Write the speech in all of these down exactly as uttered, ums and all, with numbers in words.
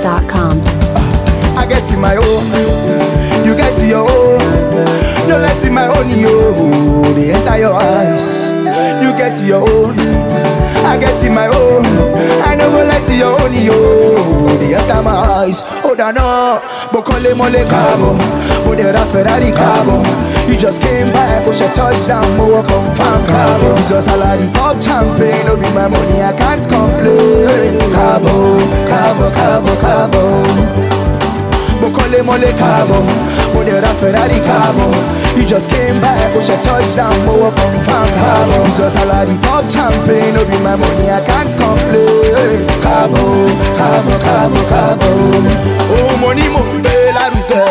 dot com. I get in my own, you get in your own. No let in my own, yo, they enter your eyes. You get in your own, I get in my own. I no go let in your own, yo, they enter my eyes. Oh, da no, Bokole mole cabo, Bodera Ferrari cabo. You just came back, push a touchdown, more confirm cabo. It's your salary, pop champagne, no be my money, I can't complain. Cabo, cabo, cabo, cabo. Bokole mole cabo, Bodera Ferrari cabo. You just came back, push a touchdown, more confirm cabo. It's your salary, pop champagne, no be my money, I can't complain. Cabo, cabo, cabo, cabo. Oh money mo be la ruke.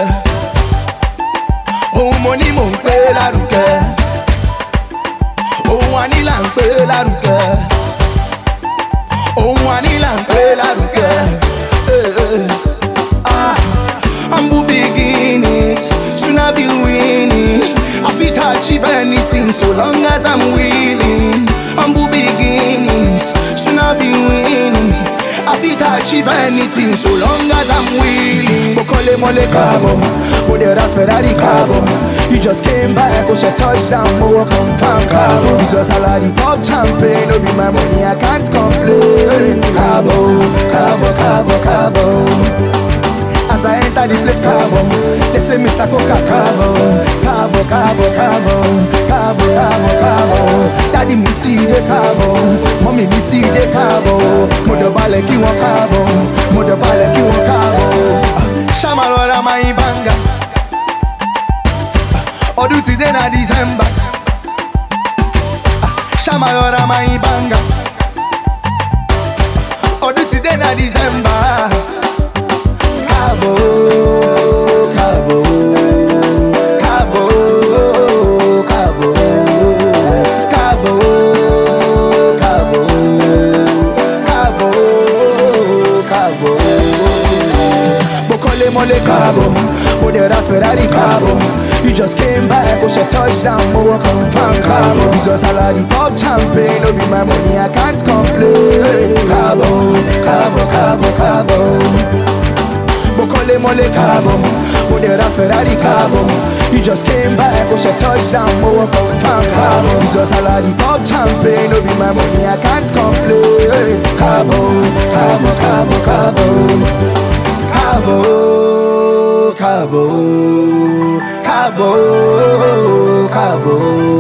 Oh money mo be la ruke. Oh wanila be la ruke. Oh wanila be la ruke. Eh eh. Humble beginnings, soon I'll be winning. I fit achieve anything so long as I'm willing. Humble beginnings, soon I'll be winning. I fit achieve anything so long as I'm willing. Bokole mole cabo, Bodera Ferrari cabo. You just came back, push a touchdown, more confirm cabo. It's your salary, pop champagne, no be my money, I can't complain. Cabo, cabo, cabo, cabo. As I enter the place, cabo, they say Mister Coca cabo, cabo, cabo, cabo, cabo, cabo, cabo. Daddy me tea de cabo, mommy me tea de cabo. Modo bale ki won cabo, modo bale ki won cabo. Shamalora my banga, odu ti de na December. Shamalora my banga, odu ti de na December. Cabo, cabo, cabo, cabo, cabo, cabo, cabo, cabo. Bokole mole cabo, Bodera Ferrari cabo. You just came back, push a touchdown, more confirm cabo. It's your salary, pop champagne, no be my money, I can't complain. Cabo, cabo, cabo, cabo. Bokole mole cabo, Bodera Ferrari cabo. You just came back, push a touchdown, more confirm cabo. It's your salary, pop champagne, no be my money, I can't complain. Cabo, cabo, cabo, cabo. Cabo, cabo, cabo, cabo,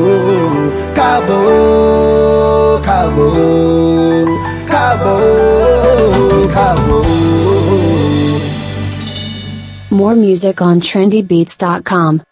cabo, cabo, cabo, cabo. More music on trendy beats dot com.